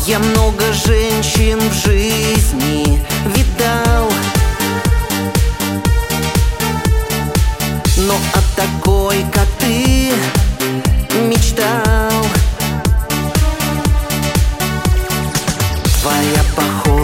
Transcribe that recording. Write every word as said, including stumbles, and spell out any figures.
Я много женщин в жизни видал, но о такой, как ты, мечтал. Твоя похожая